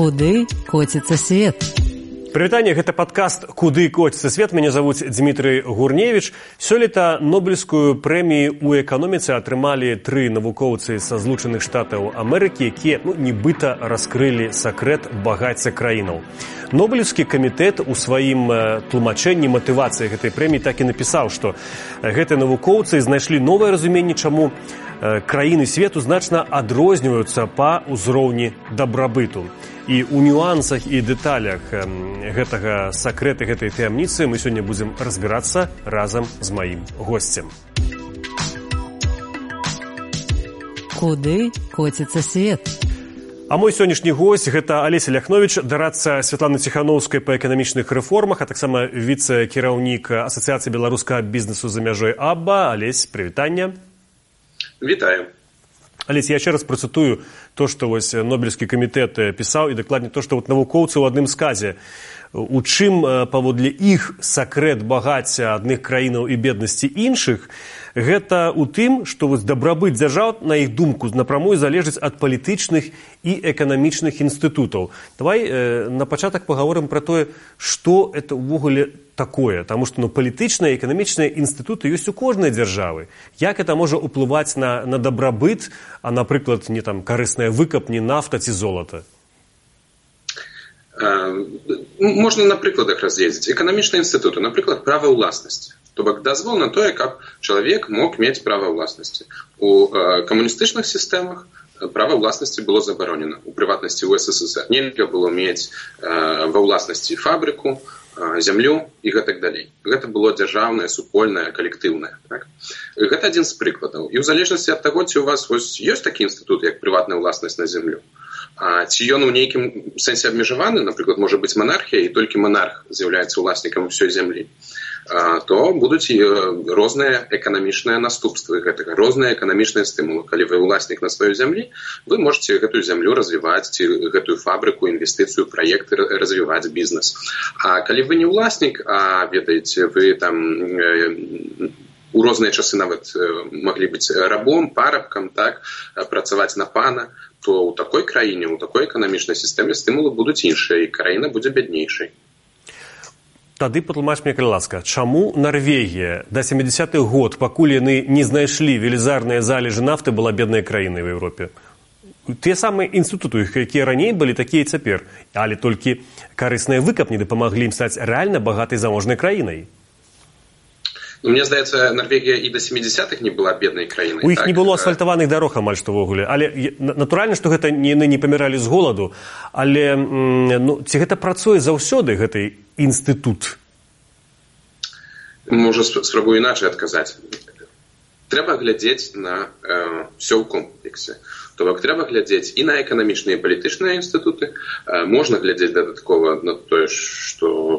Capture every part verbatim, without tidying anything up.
Куды коціцца свет? Прывітанне, гэта падкаст «Куды коціцца свет». Мяне завуць Дмітрый Гурневіч. Сёлета Нобелевскую прэмію ў эканоміцы атрымалі тры навукоўцы са Злучаных Штатаў Амерыкі, якія ну, нібыта раскрылі сакрэт багацця краінаў. Нобелевскі камітэт у сваім тлумачэнні матывацыі гэтай прэміі так і напісаў, што гэтыя навукоўцы знайшлі новае разуменне, чаму краіны свету значна адрозніваюцца па ўзроўні дабрабыту. І ў нюансах і дэталях гэтага сакрэта, гэтай таямніцы мы сёння будзем разбірацца разам з маім госцем. Куды коціцца свет? А мой сённяшні госць – гэта Алеся Ляхновіч, дарадца Святланы Ціханаўскай па эканамічных рэформах, а таксама віцэ-кіраўнік Асацыяцыі беларускага бізнесу за мяжой АББА. Алесь, прывітанне. Вітаю. Алесь, я ще раз процитую то, што вось Нобелевскі камітэт пісаў, і дакладней то, што вот навукоўцы ў адным сказе. У чым, паводле іх, сакрэт багацця адных краінаў і беднасці іншых, гэта ў тым, што вось дабрабыт дзяржаў, на іх думку, напрамую залежыць ад палітычных і эканамічных інстытутаў. Давай э, на пачатак пагаворым пра тое, што это ўвогуле такое, таму што ну, палітычныя і эканамічныя інстытуты ёсць у кожнай дзяржавы. Як это можа ўплываць на, на дабрабыт, а, напрыклад, не там карысная выкапні, нафта ці золата? Можна на прыкладах разгледзець. Эканамічныя інстытуты, напрыклад, права ўласнасці. То бок дазвол на тое, каб чалавек мог мець права ўласнасці. У э, камуністычных сістэмах права ўласнасці было забаронена. У прыватнасці ў СССР нельга было мець э, ва ўласнасці фабрыку, э, зямлю і гэтак далей. Гэта было дзяржаўнае, супольнае, калектыўнае. Так? Гэта адзін з прыкладаў. І ў залежнасці ад таго, ці у вас вось, ёсць такі інстытут, як прыватная ўласнасць на зямлю, а ці ён у нейкім сэнсе абмежаваны, напрыклад, можа быць манархія, і толькі манарх з'яўляецца ўласнікам усёй зямлі, то будуць розныя эканамічныя наступствы гэтага, розныя эканамічныя стымулы. Калі вы ўласнік на сваёй зямлі, вы можете гэтую зямлю развіваць, ці гэтую фабрыку, інвестыцыю, праект развіваць бізнес. А калі вы не ўласнік, а ведаеце, вы там у розныя часы нават маглі быць рабом, парабкам, так, працаваць на пана, то ў такой краіне, ў такой эканамічнай сістэме стымулы будуць іншыя, і краіна будзе бяднейшай. Тады патлумач мне, калі ласка, чаму Нарвегія да сямідзясятых год, пакуль яны не знайшлі велізарныя залежы нафты, была беднай краінай в Еўропе? Тыя самыя інстытуты, якія раней былі, такія і цяпер, але толькі карысныя выкапні дапамаглі ім стаць рэальна багатай заможнай краінай. Ну, мне здаецца, Нарвегія і да сямідзясятых не была беднай краінай. У іх так? не было асфальтаваных дарог амаль што ввогуле. Але натуральна, што гэта яны не паміралі з голаду, але ну, ці гэта працуе заўсёды, гэты інстытут? Можа, спрабую іначай адказаць. Трэба глядзець на э, ўсё ў комплексе. То бок трэба глядзець і на эканамічныя і палітычныя інстытуты. Э, можна глядзець дадаткова на тое, што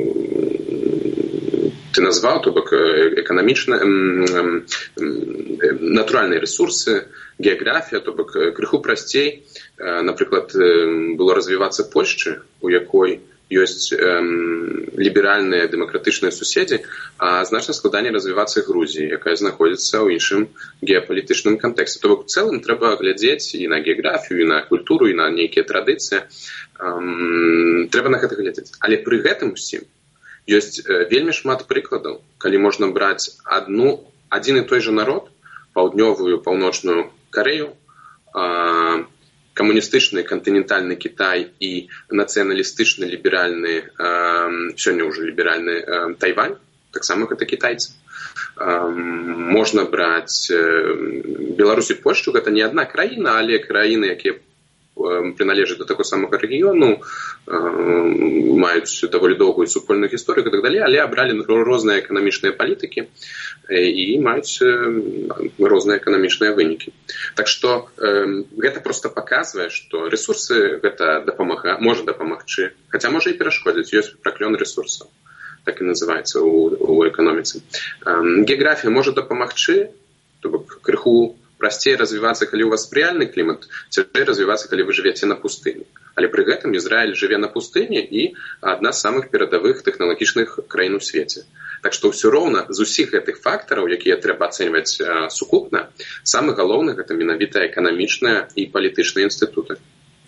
ты назваў, то бок эканамічныя, натуральныя рэсурсы, геаграфія, то бок крыху прасцей. Напрыклад, было развівацца Польшчы, у якой ёсць ліберальныя дэмакратычныя суседзі, а значна складаней развівацца Грузіі, якая знаходзіцца ў іншым геапалітычным кантэксце. То бок, у цэлым трэба глядзець і на геаграфію, і на культуру, і на нейкія традыцыі. Трэба на гэта глядзець. Але пры гэтым усім ёсць вельмі шмат прыкладаў, калі можна браць адну, адзін і той жа народ, паўднёвую, паўночную Карэю, камуністычны кантынентальны Кітай і нацыяналістычны ліберальны, сёння ўжо ліберальны Тайвань, таксама гэта кітайцы. Можна браць Беларусь і Польшчу, гэта не адна краіна, але краіны, якія приналежаць до такого самого рэгіёну, маюць даволі доўгую супольную гісторыю і так далей, але абралі розныя эканамічныя палітыкі і маюць розныя эканамічныя вынікі. Так што гэта проста паказвае, што рэсурсы гэта дапамага, можа дапамагчы, хаця можа і перашкодзіць, ёсць праклён рэсурсаў, так і называецца ў эканоміцы. Геаграфія можа дапамагчы, то бок крыху прасцей развівацца, калі у вас спрыяльны клімат, цяжэй развівацца, калі вы жывяце на пустыні. Але пры гэтым Ізраіль жыве на пустыні і адна з самых перадавых тэхналагічных краін у свеце. Так што ўсё роўна з усіх гэтых фактараў, якія трэба ацэньваць сукупна, самы галоўны гэта менавіта эканамічныя і палітычныя інстытуты.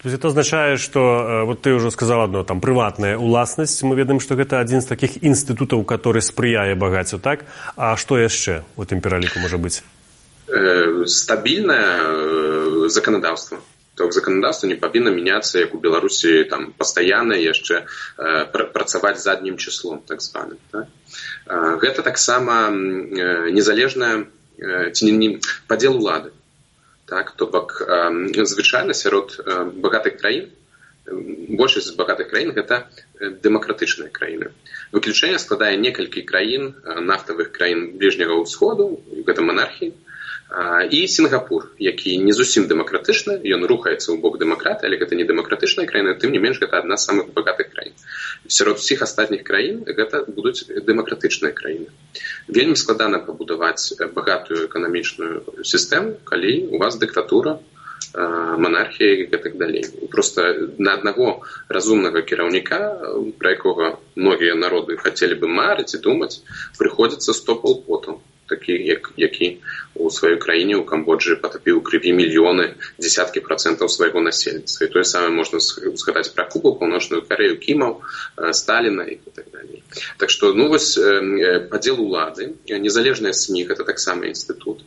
То есть это означает, что, вот ты уже сказал одно, там, приватная уласнасць, мы ведаем, что это один из таких институтов, который сприяе багаццю, так? А что яшчэ у тым пераліку можа быць? Э, стабільнае заканадаўства. То заканадаўства не павінна мяняцца, як у Беларусі, там, пастаянна яшчэ э, працаваць заднім числом, так званым. Так? Э, гэта таксама э, незалежная э, ці не падзел улады. Так, то бок э, звычайна сярод э, багатых краін, большасць з багатых краін гэта дэмакратычныя краіны. Выключэнне складае некалькі краін, нафтавых краін бліжняга ўсходу, гэта манархіі, э, і Сінгапур, які не зусім дэмакратычны, ён рухаецца ў бок дэмакраты, але гэта не дэмакратычная краіна, тым не менш гэта адна з самых багатых краін. Сярод усіх астатніх краін гэта будуць дэмакратычныя краіны. Вельмі складана пабудаваць багатую эканамічную сістэму, калі у вас дыктатура, манархія і так далей. Проста на аднаго разумнага кіраўніка, пра якога многія народы хацелі бы марыць і думаць, прыходзіцца сто палпотаў, такі, як, які у сваёй краіне, у Камбоджы, патапіў у крыві мільёны, дзесяткі працэнтаў свайго насельніцтва. І тое самае можна згадаць пра Кубу, Паўночную Карею, Кімаў, Сталіна і так далей. Так што, ну вось, падзел улады, незалежныя СМІ, гэта таксама інстытут.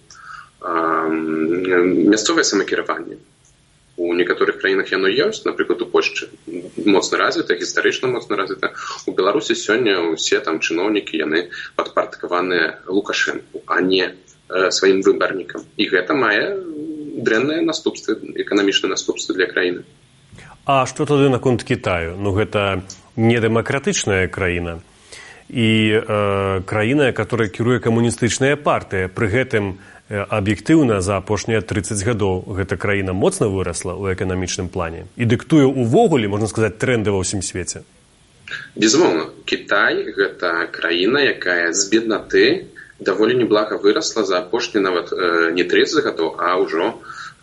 Мясцовае самакіраванне. У некаторых краінах яно ёсць, напрыклад, у Польшчы моцна развіта, гістарычна моцна развіта. У Беларусі сёння ўсе там чыноўнікі, яны падпарадкаваныя Лукашэнку, а не э, сваім выбарнікам. І гэта мае дрэнныя наступствы, эканамічныя наступствы для краіны. А што тады наконт Кітаю? Ну, гэта не дэмакратычная краіна і э, краіна, которая кіруе камуністычная партыя. Пры гэтым аб'ектыўна за апошнія трыццаць гадоў гэта краіна моцна вырасла ў эканамічным плане і дыктуе ўвогуле, можна сказаць, тренды ва ўсім свеце. Безумоўна, Кітай гэта краіна, якая з беднаты даволі неблага вырасла за апошнія нават э, не трыццаць гадоў, а ўжо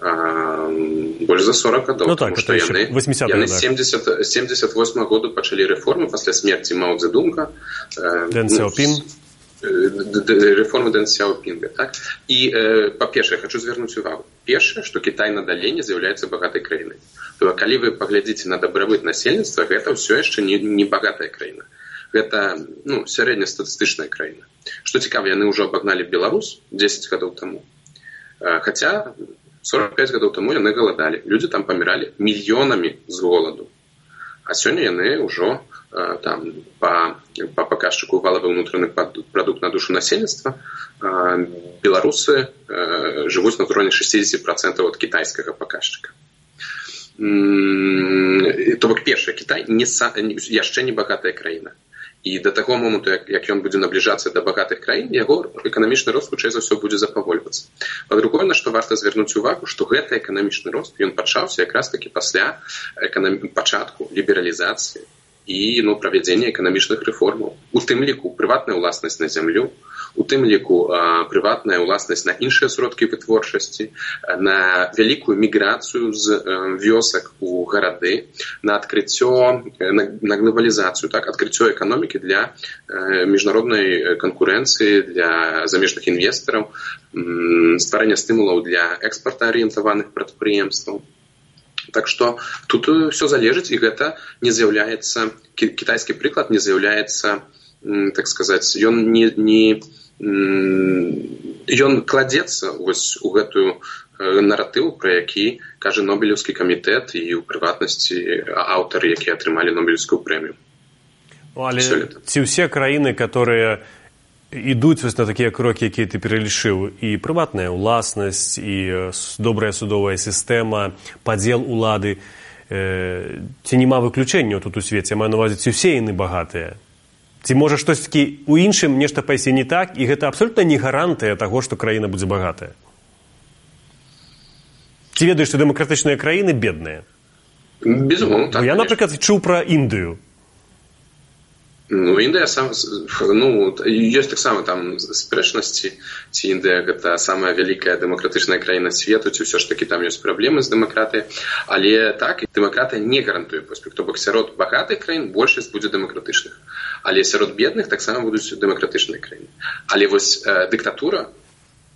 э, больш за сорок гадоў. Ну так, што яны, яны семьдесят, семьдесят восьмого году пачалі рэформы пасля смерці Мао Цзэдунга. Э, Дэн Сяопін. Рэформы Дэн Сяопінга. Так? І, э, па-першае, хочу звярнуць увагу. Першае, што Кітай надалей не з'яўляецца багатай краінай. То, калі вы паглядзіце на дабрабыт насельніцтва, гэта ўсё яшчэ не, не багатая краіна. Гэта, ну, сярэднестатыстычная краіна. Што цікава, яны ўжо абагналі Беларусь дзесяць гадоў таму. Э, хаця сорок пять гадоў таму яны галадалі. Людзі там паміралі мільёнамі з голаду. А сёння яны ўжо там по, по паказчыку валавы ўнутраны прадукт на душу насельніцтва беларусы э, жывуць на ўзроўні шестьдесят процентов ад кітайскага паказчыка. То бок першае, Кітай не, яшчэ не багатая краіна. І да таго моманту, як, як ён будзе набліжацца да багатых краін, яго эканамічны рост хутчэй за ўсё будзе запавольвацца. Па-другое, на што варта звярнуць увагу, што гэты эканамічны рост ён пачаўся якраз такі пасля эканам... пачатку лібералізацыі і ну, правядзення эканамічных рэформаў. У тым ліку прыватная ўласнасць на зямлю, у тым ліку а, прыватная ўласнасць на іншыя сродкі вытворчасці, на вялікую міграцыю з а, вёсак у гарады, на адкрыццё, на, на глобалізацыю, так, адкрыццё эканомікі для а, міжнароднай канкурэнцыі, для замежных інвестараў, м, стварэння стымулаў для экспартаарыентаваных прадпрыемстваў. Так што тут все залежыць, і гэта не з'яўляецца, кітайскі прыклад не з'яўляецца, так сказаць, ён не, не ён кладзецца вось у гэтую наратыў, пра які кажа Нобелеўскі камітэт і ў прыватнасці аўтары, якія атрымалі Нобелеўскую прэмію. Але ці ўсе краіны, которые ідуць вось на такія крокі, якія ты пералічыў, і прыватная ўласнасць, і добрая судовая сістэма, падзел улады, э, ці няма выключэнняў тут у свеце? Я маю на ўвазе, ці ўсе яны багатыя? Ці можа штось такі у іншым нешта пайсці не так, і гэта абсолютна не гарантыя таго, што краіна будзе багатая? Ці ведаеш, што дэмакратычныя краіны бедныя? Безумоўна, так. Я, напрыклад, чуў пра Індыю. Ну, Індыя сам, ну, ёсць таксама там спрэчнасці, ці Індыя гэта самая вялікая дэмакратычная краіна свету, ці ўсё ж такі там ёсць праблемы з дэмакратыяй, але так, дэмакратыя не гарантуе поспех, то бок сярод багатых краін большасць будзе дэмакратычных, але сярод бедных таксама будуць дэмакратычныя краіны. Але вось э, дыктатура,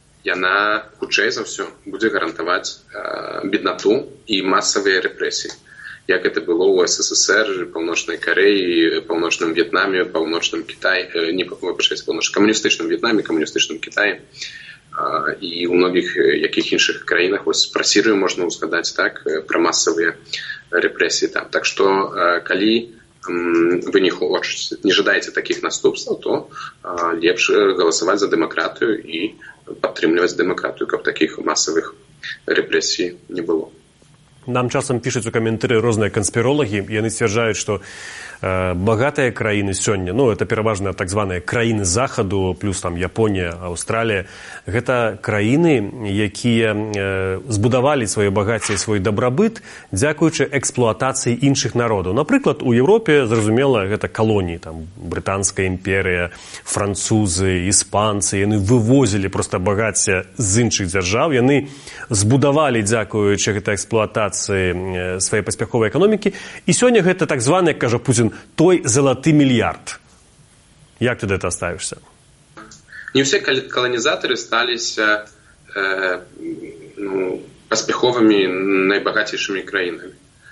яна хутчэй за ўсё будзе гарантаваць э, беднату і масавыя рэпрэсіі. як гэта было ў СССР, паўночнай Карэі, паўночным В'етнаме, паўночным Кітаі, не папрашаць, паўночным камуністычным В'етнаме, камуністычным Кітаі і ў многіх якіх іншых краінах. Вось пра Сірыю можна ўзгадаць, так, пра масавыя рэпрэсіі там. Так што калі вы не хочаце, не жадаеце такіх наступстваў, то лепш галасаваць за дэмакратыю і падтрымліваць дэмакратыю, каб такіх масавых рэпрэсій не было. Нам часам пішуць у каментары розныя канспіролагі, яны сцвярджаюць, што э, багатыя краіны сёння, ну, это пераважна так званыя краіны захаду, плюс там Японія, Аўстралія, гэта краіны, якія э, збудавалі сваё багацце і свой дабрабыт, дзякуючы эксплуатацыі іншых народаў. Напрыклад, у Еўропе, зразумела, гэта калоніі, там, Брытанская імперія, французы, іспанцы, яны вывозілі проста багацце з іншых дзяржаў, яны збудавалі, дзякуючы гэтай эксплуатацыі, свае паспяховай эканомікі, і сёння гэта так званы, як кажа Путін, той залаты мільярд. Як ты да гэта ставішся? Не ўсе каланізатары сталіся э, ну, паспяховымі найбагацейшымі краінамі.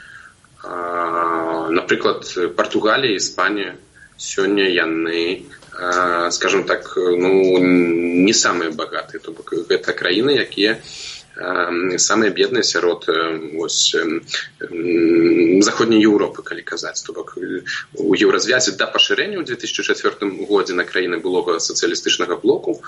А, напрыклад, Партугалія, Іспанія, сёння яны, э, скажем так, ну, не самыя багатыя. То бок гэта краіны, якія самыя бедныя сярод вось, заходняй Еўропы, калі казаць. То бок у еўразвязе да пашырэння ў две тысячы чацвёртым годзе на краіны былога сацыялістычнага блоку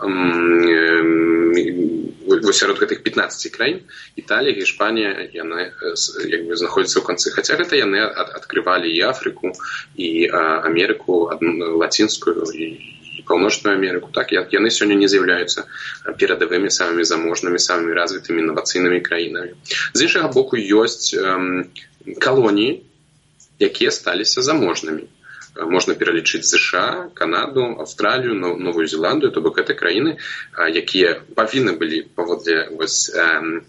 вось сярод гэтых пятнаццаці краін Італія, Іспанія яны як бы знаходзяцца ў канцы. Хаця гэта яны адкрывалі і Афрыку, і Амерыку лацінскую, і Паўночную Амерыку, так, яны сёння не з'яўляюцца перадавымі, самымі заможнымі, самымі развітымі інавацыйнымі краінамі. З іншага боку, ёсць эм, калоніі, якія сталіся заможнымі. Можна пералічыць США, Канаду, Аўстралію, Новую Зеландыю, то бок гэта краіны, якія павінны былі паводле вось эм,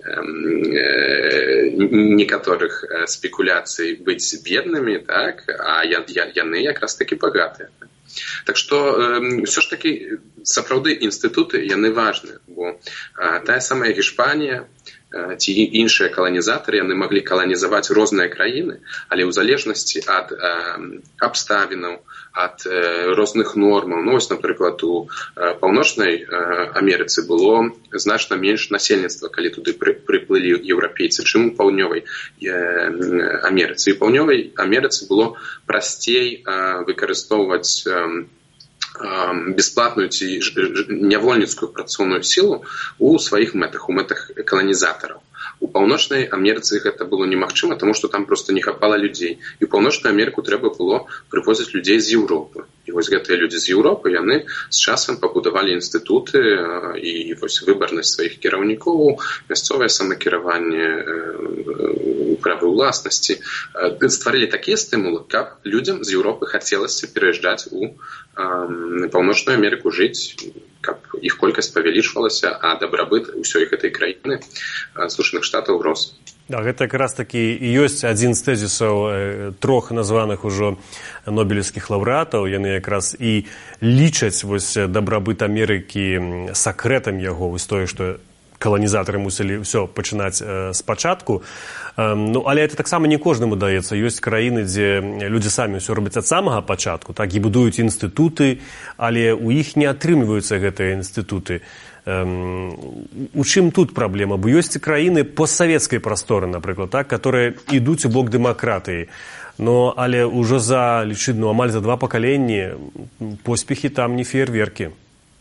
некаторых спекуляцый быць беднымі, так, а яны якраз такі багатыя. Так што ўсё ж такі сапраўды інстытуты яны важныя, бо тая самая Іспанія ці іншыя каланізатары яны маглі каланізаваць розныя краіны, але ў залежнасці ад абставінаў, ад розных нормаў. Ну, вось, напрыклад, у Паўночнай Амерыцы было значна менш насельніцтва, калі туды прыплылі еўрапейцы, чым у Паўднёвай Амерыцы. І ў Паўднёвай Амерыцы было прасцей выкарыстоўваць бесплатную ці нявольніцкую працоўную сілу у сваіх мэтах, у мэтах каланізатараў. У Паўночнай Амерыцы гэта было немагчыма, таму што там проста не хапала людзей. І ў Паўночную Амерыку трэба было прывозіць людзей з Еўропы. І вось гэтыя людзі з Еўропы, яны з часам пабудавалі інстытуты і вось выбарнасць сваіх кіраўнікоў, мясцовае самакіраванне, правы ўласнасці. Стварылі такія стымулы, каб людзям з Еўропы хацелася пераязджаць у Паўночную Амерыку жыць, каб іх колькасць павялічвалася, а дабрабыт усёй гэтай краіны Злучаных Штатаў рос. Да, гэта якраз такі і ёсць адзін з тэзісаў трох названых ужо нобелеўскіх лаўрэатаў. Яны якраз і лічаць вось дабрабыт Амерыкі сакрэтам яго, вось тое, што каланізатары мусілі ўсё пачынаць э, спачатку. Э, ну, але это таксама не кожнаму даецца. Ёсць краіны, дзе людзі самі ўсё робяць ад самага пачатку, так, і будуюць інстытуты, але ў іх не атрымліваюцца гэтыя інстытуты. Э, у чым тут праблема? Бо ёсць краіны постсавецкай прасторы, напрыклад, так, которые ідуць у бок дэмакратыі. Но, але ўжо за, лічыць, ну, амаль за два пакаленні поспехі там не феерверкі.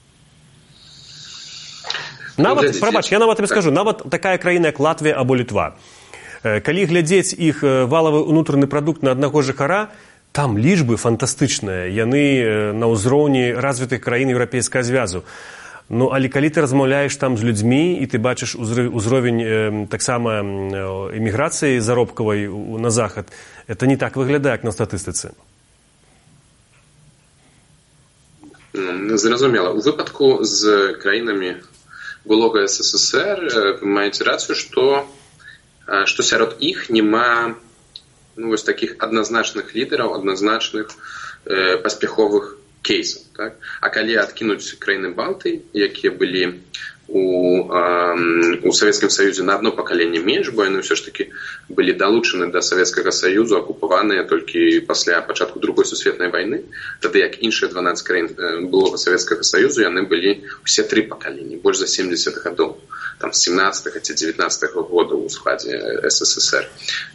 Нават, прабач, я нават табе скажу, нават такая краіна, як Латвія або Літва. Калі глядзець іх валавы ўнутраны прадукт на аднаго жыхара, там лічбы фантастычныя, яны на ўзроўні развітых краін Еўрапейскага звязу. Ну, але калі ты размаўляеш там з людзьмі і ты бачыш узровень таксама эміграцыі заробкавай на захад, это не так выглядае, як на статыстыцы. Зразумела. У выпадку з краінамі былога СССР вы маеце рацыю, што, што сярод іх няма ну, вось такіх адназначных лідараў, адназначных э, паспяховых кейсаў. Так? А калі адкінуць краіны Балтыі, якія былі у, э, у Савецкім Саюзе на одно пакаленне менш, бо яны ўсё ж таки былі далучаны да Савецкага Саюзу, акупаваныя толькі пасля пачатку другой сусветнай вайны, тады як іншыя дванаццаць краін былога Савецкага Саюзу, яны былі ўсе тры пакаленні, больш за семьдесят гадоў, там з семнадцатага ці дзевятнаццатага года ў складзе СССР.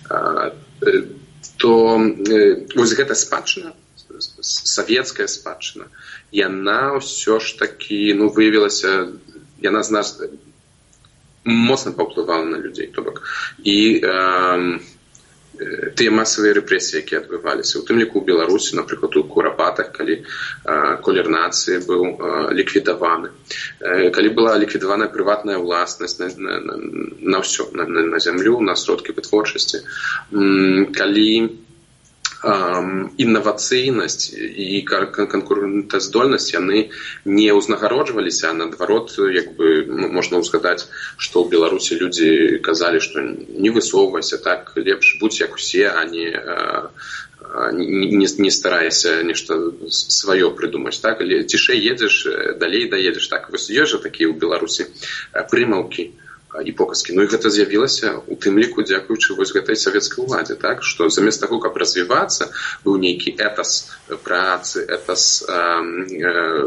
То вось гэта спадчына, савецкая спадчына, яна ўсё ж такі, ну, выявілася, яна з нас моцна паўплывала на людзей, то бок. І э, тыя масавыя рэпрэсіі, якія адбываліся, у тым ліку ў Беларусі, напрыклад, у Курапатах, калі э, колер нацыі быў э, ліквідаваны, э, калі была ліквідаваная прыватная ўласнасць на, на, на, на ўсё, на, на, на зямлю, на сродкі вытворчасці, э, калі інавацыйнасць і канкурэнтаздольнасць яны не ўзнагароджваліся, а наадварот, як бы можна ўзгадаць, што ў Беларусі людзі казалі, што не высоўвайся, так, лепш будзь як усе, а не, не, не старайся нешта сваё прыдумаць, так, цішэй едзеш, далей даедзеш, так, вось ёсць жа такія ў Беларусі прымаўкі і показкі. Ну і гэта з'явілася у тым ліку дзякуючы вось гэтай савецкай уладзе, так, што замест таго, каб развівацца, быў нейкі этас працы, этас э, э,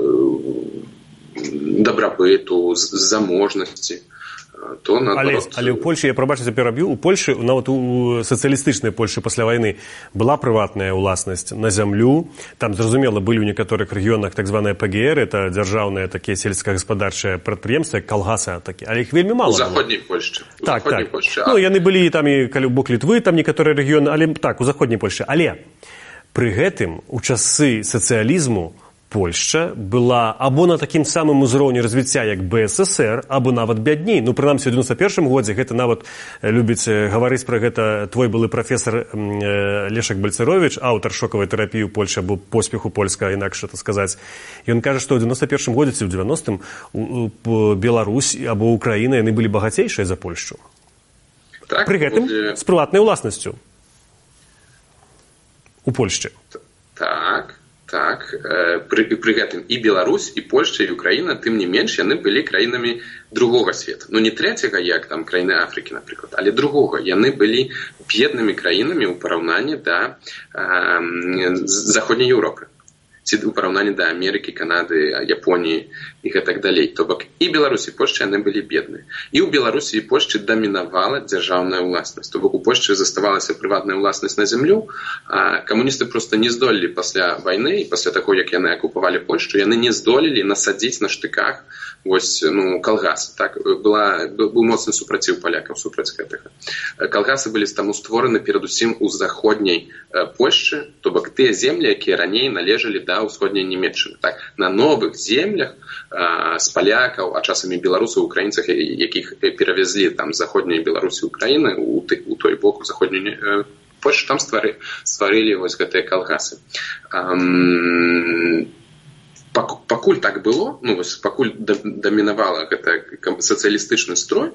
дабрабыту, заможнасці, то наадварот. Але, але ў Польшы, я прабачуся, пераб'ю, у Польшы, нават у сацыялістычнай Польшы пасля вайны была прыватная ўласнасць на зямлю. Там, зразумела, былі ў некаторых рэгіёнах так званыя Пэ Гэ Эр, это дзяржаўныя такія сельскагаспадарчыя прадпрыемствы, як калгасы такі, але іх вельмі мала. У заходняй Польшчы. Так, так. Польшчы. Ну, яны былі там і каля бок Літвы, там некаторыя рэгіёны, але так, у заходняй Польшчы. Але пры гэтым у часы сацыялізму Польшча была або на такім самым узроўні развіцця, як Бэ Эс Эс Эр, або нават бядней. Ну, прынамсі, у дзевяносто першым годзе гэта нават любіць гаварыць пра гэта твой былы прафесар Лешак Бальцаровіч, аўтар шокавай тэрапіі ў Польшчы, або поспеху польска, інакш это сказаць. Ён кажа, што ў дзевяносто першым годзе ці ў дзевяностым Беларусь або Украіна, яны былі багацейшыя за Польшчу. Так, пры гэтым будзе... з прыватнай уласнасцю у Польшчы. Так. Так, пры, пры гэтым і Беларусь, і Польшча, і Украіна, тым не менш, яны былі краінамі другога света. Ну, не трэцяга, як там краіны Афрыкі, напрыклад, але другога. Яны былі беднымі краінамі ў параўнанні да э, заходняй Еўропы. Ці ў параўнанні да Амерыкі, Канады, Японіі і гэтак далей. То бок і Беларусь, і Польшча яны былі бедныя. І ў Беларусі і Польшчы дамінавала дзяржаўная ўласнасць. То бок у Польшчы заставалася прыватная ўласнасць на зямлю, а камуністы проста не здолелі пасля вайны і пасля таго, як яны акупавалі Польшчу, яны не здолелі насадзіць на штыках вось, ну, калгасы. Так, была, быў моцны супраціў палякаў супраць гэтага. Калгасы былі таму створаны перадусім у заходняй Польшчы, то бок тыя землі, якія раней належалі да ўсходняй Нямецчыны. Так, на новых землях а, з палякаў, а часамі беларусаў, украінцах, якіх перавезлі там з заходняй Беларусі Украіны у, у той бок, у заходняй Польшчы, там ствары, стварылі вось гэтыя калгасы. Ам... Пакуль так было, ну, вось, пакуль дамінавала гэта сацыялістычны строй,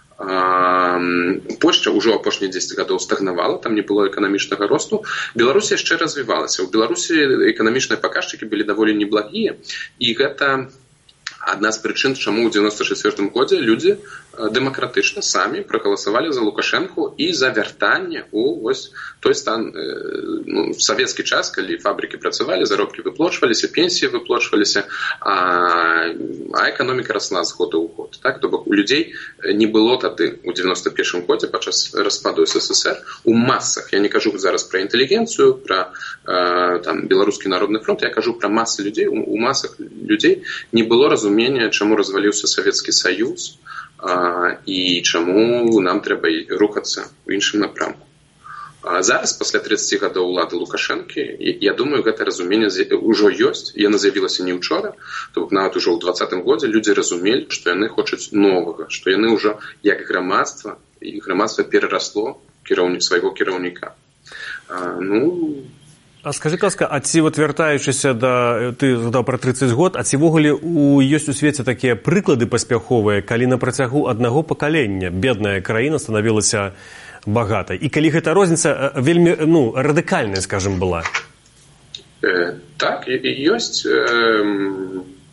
Польшча ўжо апошнія дзесяць гадоў стагнавала, там не было эканамічнага росту. Беларусь яшчэ развівалася. У Беларусі эканамічныя паказчыкі былі даволі неблагія, і гэта адна з прычын, чаму ў дзевяносто чацвёртым годзе людзі дэмакратычна самі прагаласавалі за Лукашэнку і за вяртанне у вось той стан, ну, савецкі час, калі фабрыкі працавалі, заробкі выплачваліся, пенсіі выплачваліся, а, а эканоміка расла з года ў год. Так? То бок у людзей не было тады у дзевяносто першым годзе падчас распаду Эс Эс Эс Эр у масах. Я не кажу зараз пра інтэлігенцыю, пра там беларускі народны фронт, я кажу пра масы людзей. У, у масах людзей не было разумення, чаму разваліўся Савецкі Саюз, а, і чаму нам трэба рухацца ў іншым напрамку. А зараз, пасля тридцати гадоў улады Лукашэнкі, я думаю, гэта разуменне ўжо ёсць, яно з'явілася не ўчора, то бок нават ужо ў двадцатым годзе людзі разумелі, што яны хочуць новага, што яны ўжо як грамадства, і грамадства перарасло кіраўнік свайго кіраўніка. А, ну... А скажи, ласка, а ці вот вяртаючыся да, ты згадаў пра тридцать год, а ці ввогуле у ёсць у свеце такія прыклады паспяховыя, калі на працягу аднаго пакалення бедная краіна станавілася багатай, і калі гэта розніца вельмі, ну, радыкальная, скажем, была? Э, так, ёсць. Э,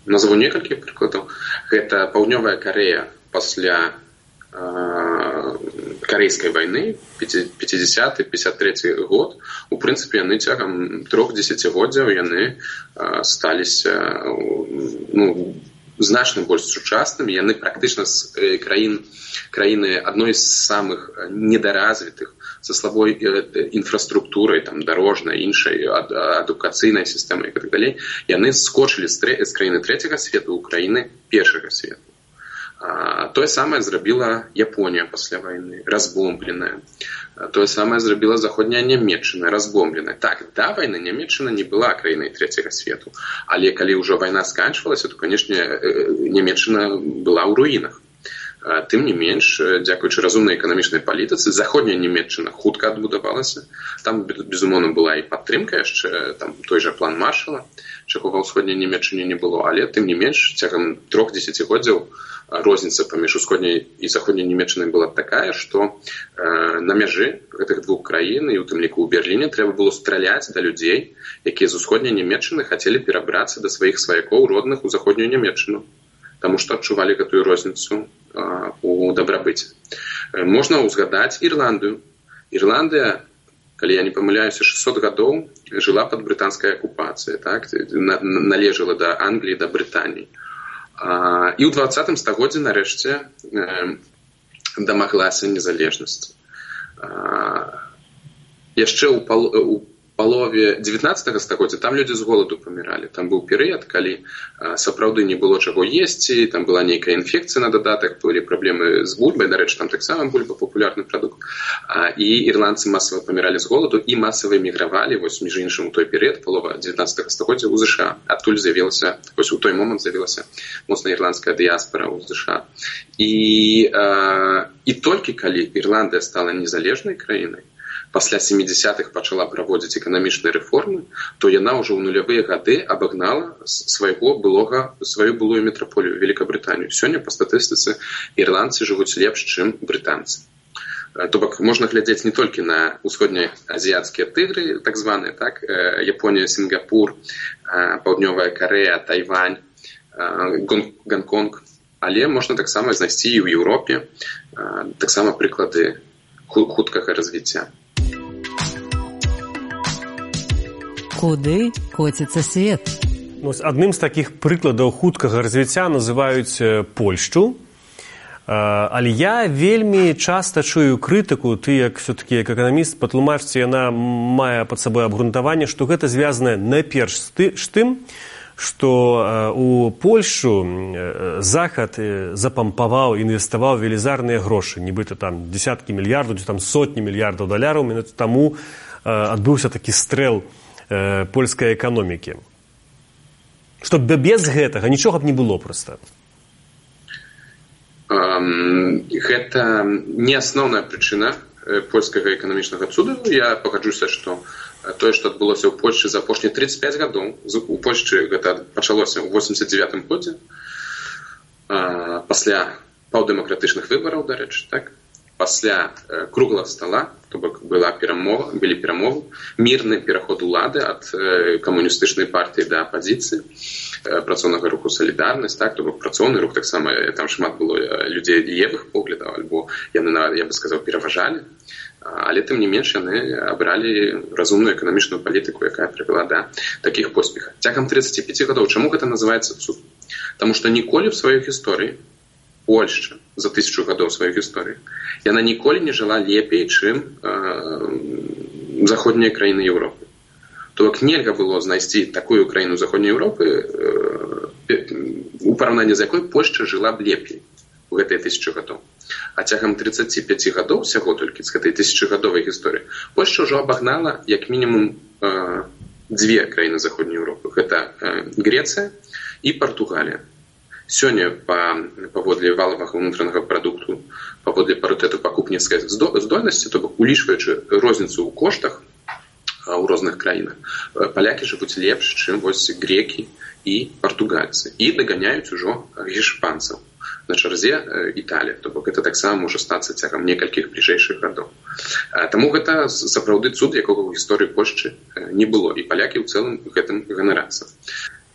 Назову некалькі прыкладаў. Гэта Паўднёвая Карэя пасля э, Карэйскай вайны, пяцідзясяты пятьдесят третий год. У прынцыпе, яны цягам трох дзесяцігоддзяў яны э, сталіся ну, значна больш сучаснымі. Яны практычна з э, краін, краіны адной з самых недаразвітых, са слабой інфраструктурай, там, дарожнай, іншай, адукацыйнай сістэмай і так далей, яны скочылі з, трэ... з краіны трэцяга свету ў краіны першага свету. А, тое самае зрабіла Японія пасля вайны, разбомбленая. А, тое самае зрабіла заходняя Нямецчына, разбомбленая. Так, да вайны Нямецчына не была краінай трэцяга свету, але калі ўжо вайна сканчвалася, то, канешне, Нямецчына была ў руінах. Тым не менш, дзякуючы разумнай эканамічнай палітыцы, заходняя Нямецчына хутка адбудавалася. Там, безумоўна, была і падтрымка яшчэ, там той жа план Маршала, чаго ва ўсходняй Нямецчыне не было, але тым не менш, цягам трох дзесяцігоддзяў розніца паміж усходняй і заходняй Нямецчынай была такая, што э, на мяжы гэтых двух краін, і ў тым ліку ў Берліне, трэба было страляць да людзей, якія з усходняй Нямецчыны хацелі перабрацца да сваіх сваякоў родных у заходнюю Нямецчыну, таму што адчувалі гэтую розніцу у дабрабыце. Можна ўзгадаць Ірландыю. Ірландыя, калі я не памыляюся, шэсцьсот гадоў жыла пад брытанскай акупацыяй, так? Належала да Англіі, да Брытаніі. І ў дваццатым стагоддзі нарэшце дамаглася незалежнасці. Яшчэ ў палове дзевятнаццатага стагоддзя там людзі з голаду паміралі. Там быў перыяд, калі а, сапраўды не было чаго есці, там была нейкая інфекцыя на дадатак, былі праблемы з бульбай, дарэчы, там таксама бульба папулярны прадукт. А, і ірландцы масава паміралі з голаду і масава эмігравалі, вось між іншым у той перыяд, палова дзевятнаццатага стагоддзя ў ЗША. Адтуль з'явілася, вось у той момант з'явілася моцна ірландская дыяспара ў ЗША. І, а, і толькі калі Ірландыя стала незалежнай краінай, пасля сямідзясятых пачала праводзіць эканамічныя рэформы, то яна ўжо ў нулявыя гады абагнала свайго былога, сваю былую метраполію Великабрытанію. Сёння па статыстыцы ірландцы жывуць лепш, чым брытанцы. То бок можна глядзець не толькі на ўсходнеазіяцкія тыгры, так званыя, так, Японія, Сінгапур, Паўднёвая Карэя, Тайвань, Гонконг, але можна таксама знайсці і ў Еўропе таксама прыклады хуткага развіцця. Куды коціцца свет? Ну, адным з такіх прыкладаў хуткага развіцця называюць Польшчу. Але я вельмі часта чую крытыку, ты як все-таки як эканаміст, патлумачце, яна мае пад сабой абгрунтаванне, што гэта звязана найперш з тым, што у Польшчу Захад запампаваў, інвеставаў велізарныя грошы, нібыта там дзесяткі мільярдаў, там сотні мільярдаў даляраў, менавіта таму адбыўся такі стрэл польскай эканомікі. Што без гэтага нічога б не было проста. Гэта не асноўная прычына польскага эканамічнага цуду. Я пагаджуся, што тое, што адбылося ў Польшчы за апошнія тридцать пять гадоў, у Польшчы гэта пачалося ў восемьдесят девятым годзе, пасля паўдэмакратычных выбараў, дарэчы, так? Пасля круглага стала, то бок была перамова, былі перамовы, мірны пераход улады ад камуністычнай партыі да апазіцыі, працоўнага руху «Салідарнасць», так, то бок працоўны рух, таксама там шмат было людзей левых поглядаў, альбо яны, я бы сказаў, пераважалі, але тым не менш яны абралі разумную эканамічную палітыку, якая прывяла да такіх поспехаў. Цягам тридцати пяти гадоў, чаму гэта называецца цуд? Таму што ніколі ў сваёй гісторыі Польшча за тысячу гадоў сваёй гісторыі яна ніколі не жыла лепей, чым э, заходнія краіны Еўропы. То бок нельга было знайсці такую краіну заходняй Еўропы, э, у параўнанні з якой Польшча жыла б лепей у гэтыя тысячу гадоў. А цягам тридцати пяти гадоў всяго толькі з гэтай тысячагадовай гісторыі Польшча ўжо абагнала як мінімум э, дзве краіны заходняй Еўропы. Гэта э, Грецыя і Партугалія. Сёння паводле валавага ўнутранага прадукту, паводле парытэту пакупніцкай здольнасці, то бок улічваючы розніцу ў коштах у розных краінах, палякі жывуць лепш, чым вось грекі і партугальцы. І даганяюць ужо гішпанцаў. На чарзе Італія, то бок гэта таксама можа стацца цягам некалькіх бліжэйшых гадоў. Таму гэта сапраўды цуд, якога ў гісторыі Польшчы не было, і палякі ў цэлым гэтым ганарацца.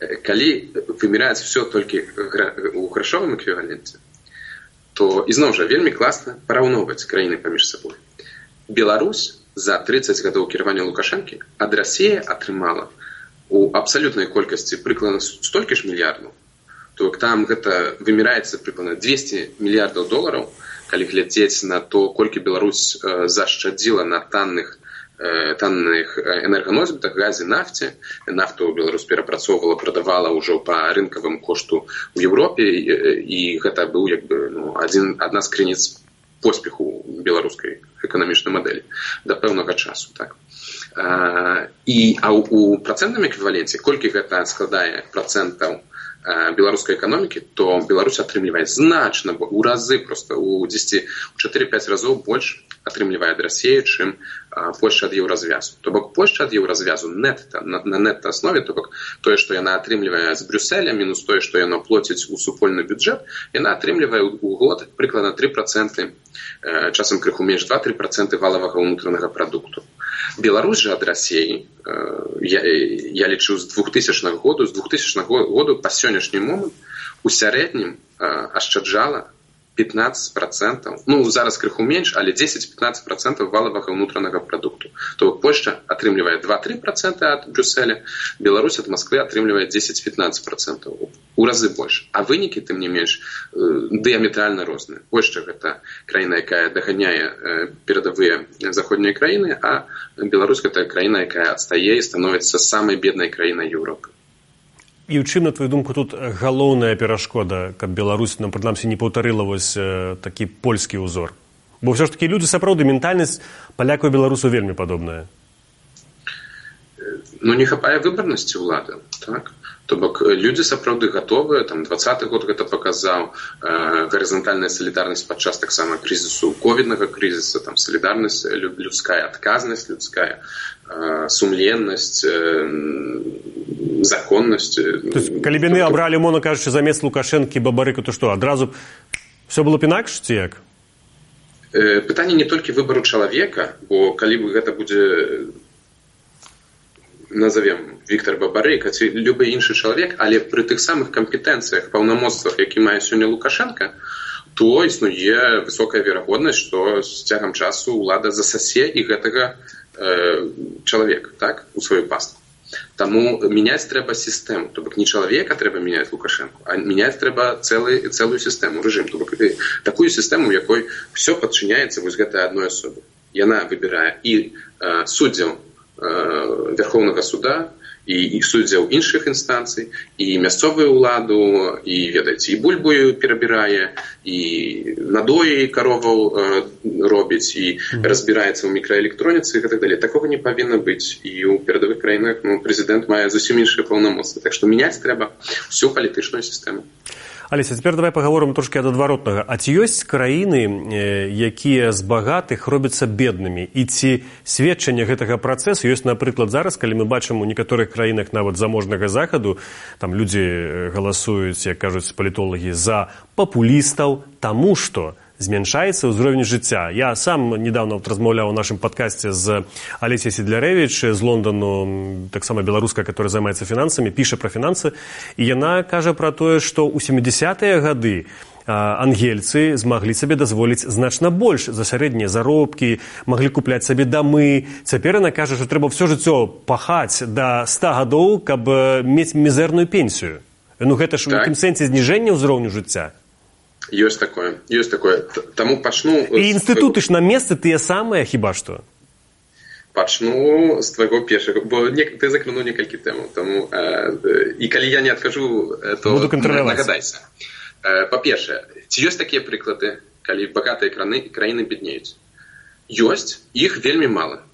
Калі вымяраецца все толькі ў грашовым эквіваленце, то ізноў жа вельмі класна параўноўваць краіны паміж сабой. Беларусь за трыццаць гадоў кіравання Лукашэнкі ад Расіі атрымала у абсалютнай колькасці прыкладна столькі ж мільярдаў, то там гэта вымяраецца прыкладна двесце мільярдаў долараў, калі глядзець на то, колькі Беларусь зашчадзіла на танных танных энерганосьбітах, газе, нафце. Нафту Беларусь перапрацоўвала, прадавала ўжо па рынкавым кошту ў Еўропе, і гэта быў як бы ну, адзін, адна з крыніц поспеху беларускай эканамічнай мадэлі да пэўнага часу. Так? А, і, а ў працэнтным эквіваленце, колькі гэта складае працэнтаў беларускай эканомікі, то Беларусь атрымлівае значна, у разы, просто у чатыры-пяць разоў больш атрымлівае ад Расіі, чым Польшча ад еўразвязу. То бок Польшча ад еўразвязу нетта, на, на нетта аснове, то бок тое, што яна атрымлівае з Брюсселя, мінус тое, што яна плоціць у супольны бюджэт, яна атрымлівае ў год прыкладна тры працэнты, часам крыху менш два-тры працэнты валавага ўнутранага прадукту. Беларусь жа ад Расіі, я, я лічу з двухтысячнага году, з двухтысячнага году па сённяшні момант у сярэднім ашчаджала пятнадцать процентов, ну зараз крыху менш, але дзесяць-пятнадцать процентов валавага ўнутранага прадукту. То Польшча атрымлівае два-тры процента ад Брюсселя, Беларусь ад Масквы атрымлівае дзесяць-пятнадцать процентов, у разы больш. А вынікі, тым не менш, дыаметральна розныя. Польшча гэта краіна, якая даганяе перадавыя заходнія краіны, а Беларусь гэта краіна, якая адстае і становіцца самай беднай краінай Еўропы. І ў чым, на твою думку, тут галоўная перашкода, каб Беларусь, нам, прынамсі, не паўтарыла вось такі польскі ўзор? Бо ўсё ж такі людзі, сапраўды, ментальнасць палякаў і беларусаў вельмі падобная. Ну, не хапае выбарнасці ўлады, так? То бок людзі сапраўды гатовыя, там двадцаты год гэта паказаў, э, гарызантальная салідарнасць падчас таксама крызісу, ковіднага крызіса, там салідарнасць людская, адказнасць людская, э, сумленнасць, э, законнасць. То есть, калі б яны абралі, умоўна кажучы, замест Лукашэнкі Бабарыку, то што, адразу все было б інакш, ці як? Э, пытанне не толькі выбару чалавека, бо калі б гэта будзе, назовем Віктор Бабарыка ці любы іншы чалавек, але пры тых самых кампетэнцыях, паўнамоцтвах, які мае сёння Лукашенко, то існуе высокая верагоднасць, што з цягам часу ўлада засасе і гэтага э, чалавека, так, у сваю пастку. Таму мяняць трэба сістэму, то бок не чалавека трэба мяняць Лукашенко, а мяняць трэба цэлы, цэлую сістэму, рэжым, то бок такую сістэму, у якой все падчыняецца вось гэтай адной асобе. Яна выбірае і э, суддзяў Верховнага суда і, і суддзяў іншых інстанцый, і мясцовую ўладу, і, ведаеце, і бульбу перабірае, і надоі кароваў э, робіць, і mm-hmm. разбіраецца ў мікраэлектроніцы і так далее. Такога не павінна быць. І ў перадавых краінах ну, прэзідэнт мае зусім іншыя паўнамоцтвы. Так што мяняць трэба всю палітычную сістэму. Алеся, цяпер давай пагаворым трошкі ад адваротнага. А ці ёсць краіны, якія з багатых робяцца беднымі? І ці сведчанне гэтага працэсу ёсць, напрыклад, зараз, калі мы бачым у некаторых краінах нават заможнага захаду, там людзі галасуюць, як кажуць палітолагі, за папулістаў, таму што змяншаецца ўзровень жыцця. Я сам недавно вот размаўляў у нашым падкасце з Алесей Сідлярэвіч з Лондану, таксама беларуска, которая займаецца фінансамі, піша пра фінансы, і яна кажа пра тое, што ў сямідзясятыя гады ангельцы змаглі сабе дазволіць значна больш за сярэднія заробкі, маглі купляць сабе дамы. Цяпер яна кажа, што трэба ўсё жыццё пахаць да ста гадоў, каб мець мізэрную пенсію. Ну гэта ж у якім сэнсе зніжэння ўзроўню жыцця? Ёсць такое, ёсць такое. Таму пачну... І інстытуты ж на месцы тыя самыя, хіба што? Пачну з твайго першага, бо не, ты закрануў некалькі тэмаў. Таму, э, і калі я не адкажу, то нагадайся. Э, па-першае, ці ёсць такія прыклады, калі багатыя краіны, краіны беднеюць? Ёсць, іх вельмі мала.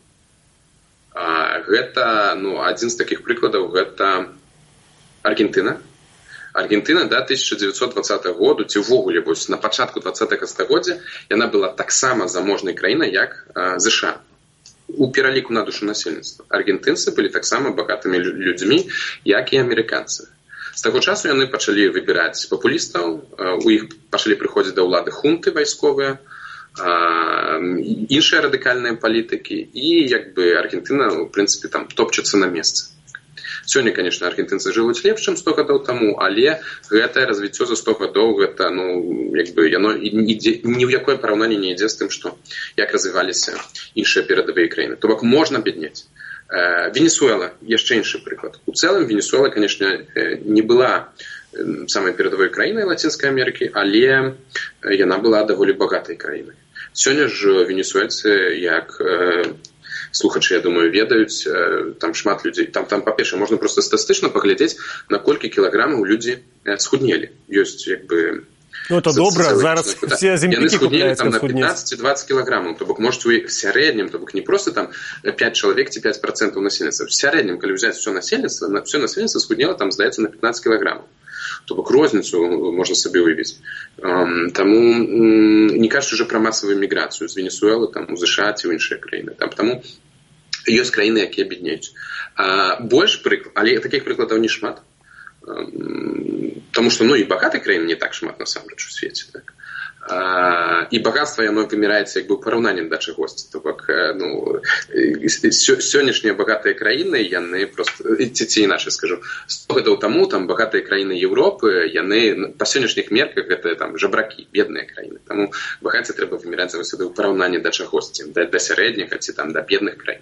А, гэта, ну, адзін з такіх прыкладаў, гэта Аргентына. Аргентына да тысяча дзевяцьсот двадцатага году, ці ўвогуле на пачатку двадцатага стагоддзя, яна была таксама заможнай краінай, як э, ЗША. У пераліку на душу насельніцтва. Аргентынцы былі таксама багатымі людзьмі, як і амерыканцы. З таго часу яны пачалі выбіраць папулістаў, э, у іх пачалі прыходзіць да ўлады хунты вайсковыя, э, іншыя радыкальныя палітыкі, і як бы Аргентына, у прынцыпе, там топчацца на месцы. Сёння, конечно, аргентинцы жывуць лепш, чым сто гадоў таму, але гэтае развіццё за сто гадоў, гэта, ну, як бы, яно ні, ні в якое параўнанне не ідзе з тым, што як развіваліся іншыя перадавыя краіны. То бок можна беднець. Венесуэла, яшчэ іншы прыклад. У цэлым Венесуэла, конечно, не была самай перадавой краінай Лацінскай Амерыкі, але яна была даволі багатай краінай. Сёння ж венесуэльцы, як слухачы, я думаю, ведаюць, там шмат людзей. Там, там па-першае, можна проста статыстычна паглядзець, на колькі кілаграмаў людзі схуднелі. Ёсць, як бы... Ну, это добра, зараз все земляки купляюць на пятнадцать-двадцать кілаграмаў, то бок можете в сярэднім, то бок не просто там пять чалавек ці пять процентаў насельніцтва. В сярэднім, калі ўзяць все насельніцтва, все насельніцтва схуднела, там, здаецца, на пятнадцать кілаграмаў. То бок розніцу можна сабе уявіць. Таму не кажучы уже пра масавую міграцыю з Венесуэлы, там, у ЗША ці ў іншыя краіны. Там, таму ёсць краіны, якія беднеюць. Больш прыклад, але такіх прыкладаў не шмат. Потому что, ну, и богатой краины не так шмат насамрэч у свеце, так. А, и богатство яно вымираецца як бы ў параўнанні да чагосьці. То бок, ну, сённяшнія багатыя краіны, яны просто, ці, ці іначай скажу, сто гадоў таму там багатыя краіны Еўропы, яны па сённяшніх мерках гэта там жабракі, бедныя краіны. Таму багацце трэба выміраць заўсёды ў параўнанні да чагосьці, да, да сярэдняга ці там да бедных краін.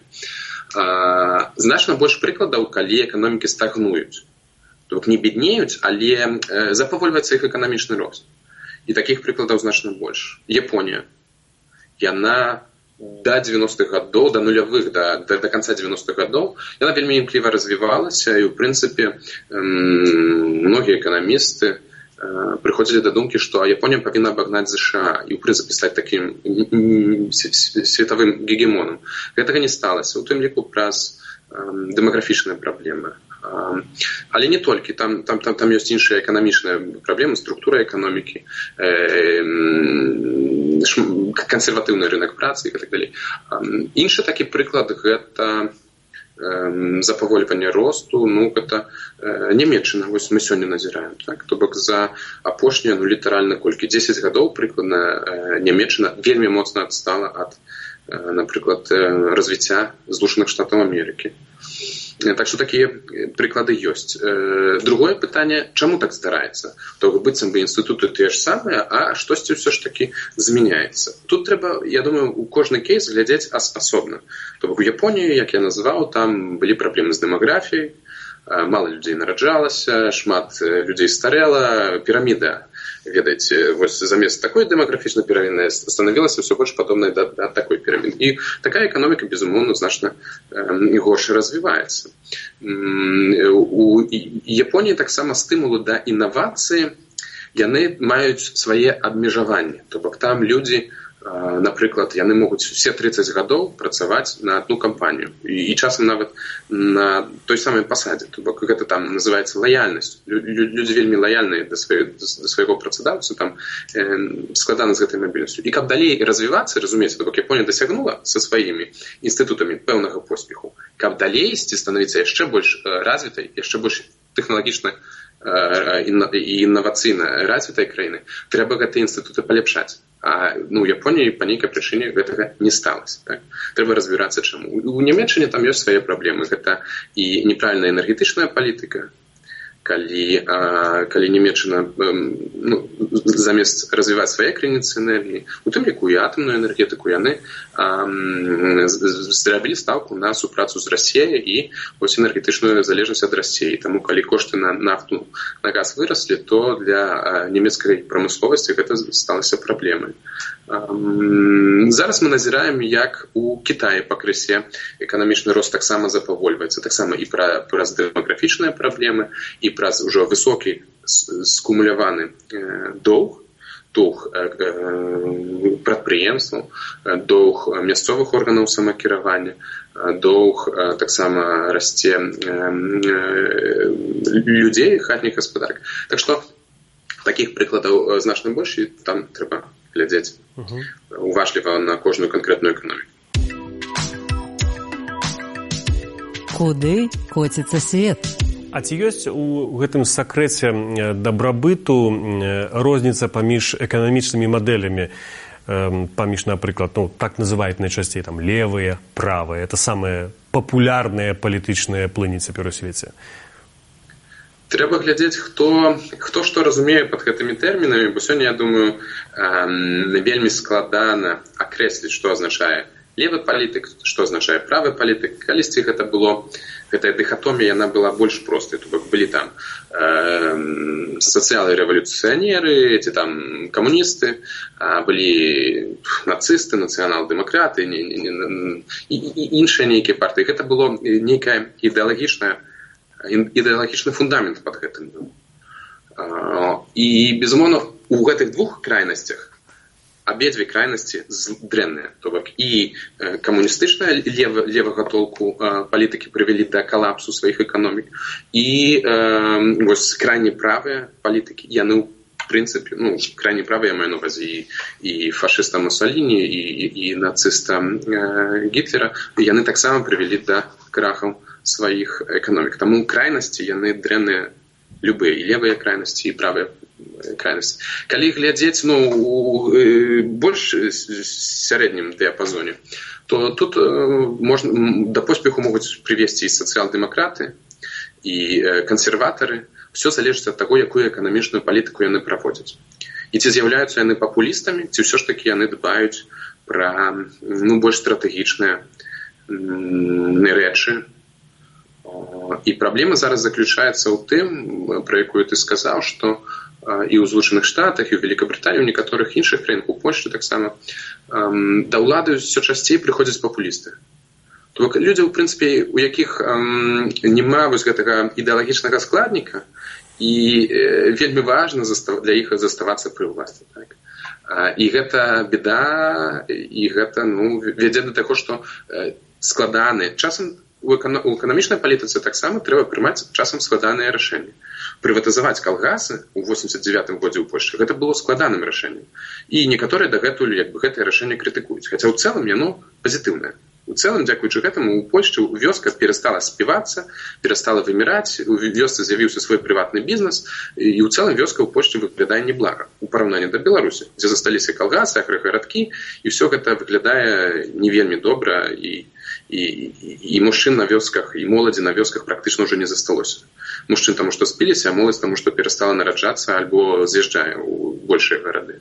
А, значна больш прыкладаў, калі эканомікі стагнуюць. То бок не беднеюць, але э, запавольваецца іх эканамічны рост. І такіх прыкладаў значна больш. Японія. Яна да девяностых гадоў, да нулявых, да, да, да канца девяностых гадоў, яна вельмі імкліва развівалася, і, ў прынцыпе, эм, многія эканамісты э, прыходзілі да думкі, што Японія павінна абагнаць ЗША і, ў прынцыпе, стаць такім светавым гегемонам. Гэтага не сталася, у тым ліку праз э, дэмаграфічныя праблемы. Але не толькі, там, там, там, там ёсць іншыя эканамічныя праблемы, структура эканомікі, э, кансерватыўны рынок працы і так далей. Іншы такі прыклад гэта э, запавольванне росту, ну, гэта э, Нямецчына, вось мы сёння назіраем, так? То бок за апошнія, ну, літаральна колькі, дзесяць гадоў прыкладна э, Нямецчына вельмі моцна адстала ад, э, напрыклад, э, развіцця Злучаных Штатаў Амерыкі. Так што такія прыклады ёсць. Другое пытанне, чаму так здараецца? То быццам бы інстытуты тыя ж самыя, а штосьці ўсё ж такі змяняецца. Тут трэба, я думаю, у кожны кейс глядзець асобна. То бок у Японіі, як я назваў, там былі праблемы з дэмаграфіяй, мала людзей нараджалася, шмат людзей старэла, піраміда. Ведаеце, вось замест такой дэмаграфічнай піраміды станавілася ўсё больш падобнай да, да такой піраміды. І такая эканоміка, безумоўна, значна э, горш развіваецца. У Японіі таксама стымулы да інавацыі, яны маюць свае абмежаванні. То бок там людзі, э, напрыклад, яны могуць все тридцать гадоў працаваць на одну кампанію. І, і часам нават на той самай пасадзе. То бок гэта там называецца лаяльнасць. Людзі вельмі лаяльныя да, свай, да свайго працадаўцы, там э, складана з гэтай мабільнасцю. І каб далей развівацца, разумееце, то бок Японія дасягнула са сваімі інстытутамі пэўнага поспеху. Каб далей ісці становіцца яшчэ больш развітай, яшчэ больш тэхналагічна і інавацыйна развітай краіны, трэба гэтыя інстытуты паляпшаць. А ну, у Японіі па нейкай прычыне гэтага не сталася. Так? Трэба разбірацца чаму. У Нямецчыне там ёсць свае праблемы. Гэта і неправільная энергетычная палітыка, калі, а, калі Нямецчына ну, замест развіваць свае крыніцы энергіі, у тым ліку і атамную энергетыку, яны а, зрабілі стаўку на супрацу з Расіяй і вось энергетычную залежнасць ад Расіі. Таму калі кошты на нафту, на газ выраслі, то для нямецкай прамысловасці гэта сталася праблемай. Зараз мы назіраем, як у Кітаі пакрысе эканамічны рост таксама запавольваецца, таксама і праз дэмаграфічныя праблемы, і праз ужо высокі скумуляваны доўг, доўг прадпрыемстваў, доўг мясцовых органаў самакіравання, доўг таксама расце людзей, хатніх гаспадарак. Так што такіх прыкладаў значна больш, і там трэба глядзець uh-huh. уважліва на кожную канкрэтную эканоміку. Куды коціцца свет? А ці ёсць у гэтым сакрэце дабрабыту розніца паміж эканамічнымі мадэлямі, паміж, напрыклад, ну, так называюць найчасцей там левыя, правыя, это самыя папулярныя палітычныя плыні цяпер у свеце? Трэба глядзець, хто, хто што разумее пад гэтымі тэрмінамі, бо сёння, я думаю, вельмі складана акрэсліць, што азначае левы палітык, што азначае правы палітык. Калісьці гэта было, гэтая дыхатомія, яна была больш простай. То бок былі там э, сацыялы-рэвалюцыянеры, ці там камуністы, былі нацысты, нацыянал-дэмакраты, і іншыя нейкія партыі. Гэта было нейкая ідэалагічная ідэалагічны фундамент пад гэтым. І, безумоўна, у гэтых двух крайнасцях абедзве крайнасці дрэнныя. То бок і камуністычная лева, левага толку палітыкі прывялі да калапсу сваіх эканомік, і вось крайне правыя палітыкі, яны в прынцыпе, ну, крайне правыя, я маю на ўвазе і, і фашыста Мусаліні, і, і, і нацыста Гітлера, яны таксама прывялі да крахаў сваіх эканомік. Таму крайнасці яны дрэнныя любыя, і левыя крайнасці, і правыя крайнасці. Калі глядзець, ну, у больш сярэднім дыяпазоне, то тут можна, да поспеху могуць прывесці і сацыял-дэмакраты, і кансерватары. Все залежыць ад таго, якую эканамічную палітыку яны праводзяць. І ці з'яўляюцца яны папулістамі, ці ўсё ж такі яны дбаюць пра, ну, больш стратэгічныя рэчы. І праблема зараз заключаецца ў тым, пра якую ты сказаў, што і ў Злучаных Штатах, і ў Великабрытаніі, у некаторых іншых краінах, у Польшчы таксама, да ўлады ўсё часцей прыходзяць папулісты. То бок людзі, у прынцыпе, у якіх няма вось гэтага ідэалагічнага складніка, і вельмі важна для іх заставацца пры ўласці. Так? І гэта беда, і гэта, ну, вядзе да таго, што складаны. Часам у эканамічнай палітыцы таксама трэба прымаць часам складаныя рашэнні. Прыватызаваць калгасы ў восемьдесят девятым годзе ў Польшчы гэта было складаным рашэннем. І некаторыя дагэтуль як бы гэтае рашэнне крытыкуюць. Хаця ў цэлым яно пазітыўнае. У цэлым, дзякуючы гэтаму, у Польшчы вёска перастала співацца, перастала выміраць, у вёсцы з'явіўся свой прыватны бізнес, і ў цэлым вёска ў Польшчы выглядае неблага у параўнанні да Беларусі, дзе засталіся калгасы, аграгарадкі, і ўсё гэта выглядае не вельмі добра, і, і, і мужчын на вёсках, і моладзі на вёсках практычна ўжо не засталося. Мужчын таму, што спіліся, а моладзь таму, што перастала нараджацца альбо з'язджае ў большыя гарады.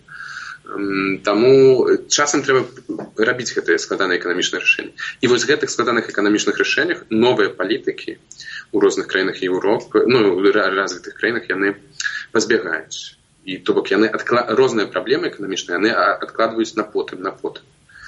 Таму часам трэба рабіць гэтыя складаныя эканамічныя рашэнні. І вось гэтых складаных эканамічных рашэннях новыя палітыкі ў розных краінах Еўропы, ну, у развітых краінах яны пазбягаюць. І то бок яны адкла... розныя праблемы эканамічныя яны адкладваюць на потым, на потым.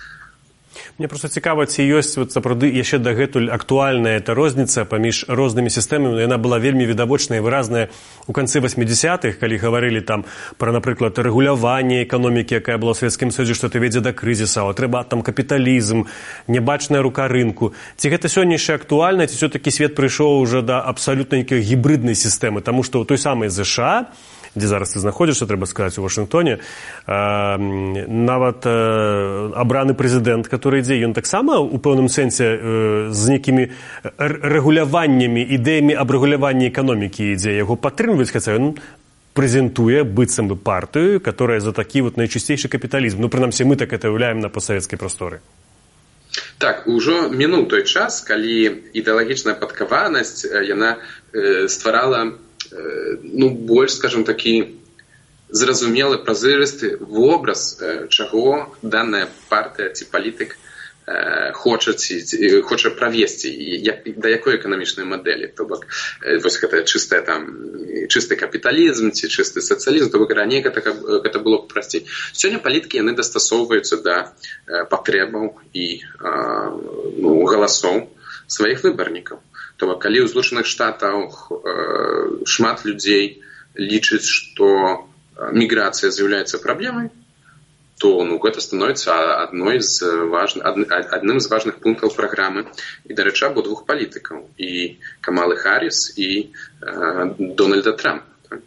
Мне просто цікава, ці ёсць вот, сапраўды яшчэ дагэтуль актуальная эта розніца паміж рознымі сістэмамі. Яна была вельмі відавочная і выразная у канцы восьмидесятых, калі гаварылі там пра, напрыклад, рэгуляванне эканомікі, якая была ў Савецкім Союзе, што это вядзе да крызіса, а трэба там капіталізм, нябачная рука рынку. Ці гэта сёння яшчэ актуальна, ці ўсё-такі свет прыйшоў уже да абсалютна нейкай гібриднай сістэмы, таму што ў той самай ЗША, дзе зараз ты знаходзішся, трэба сказаць, у Вашынгтоне, нават абраны прэзідэнт, который ідзе, ён таксама у пэўным сэнсе з нейкімі рэгуляваннямі, ідэямі абрэгулявання эканомікі ідзе, яго падтрымліваюць, хаця ён прэзентуе быццам бы партыю, которая за такі вот найчысцейшы капіталізм. Ну, прынамсі, мы так это уяўляем на постсавецкай прасторы. Так, ужо мінуў той час, калі ідэалагічная падкаванасць, яна стварала, ну, больш, скажем, такі зразумелы, празрысты вобраз, чаго данная партыя ці палітык хоча, ці, хоча правесці, як, да якой эканамічнай мадэлі. То бок, вось гэта чыстая там, чысты капіталізм ці чысты сацыялізм, то бок раней гэта, гэта было б прасцей. Сёння палітыкі яны дастасоўваюцца да патрэбаў і ну, галасоў сваіх выбарнікаў. То бок, калі ў Злучаных Штатах э, шмат людзей лічыць, што міграцыя з'яўляецца праблемай, то ну, гэта становіцца адной з важных, адным з важных пунктаў праграмы і, дарэчы, або двух палітыкаў, і Камалы Харріс, і э, Дональда Трампа.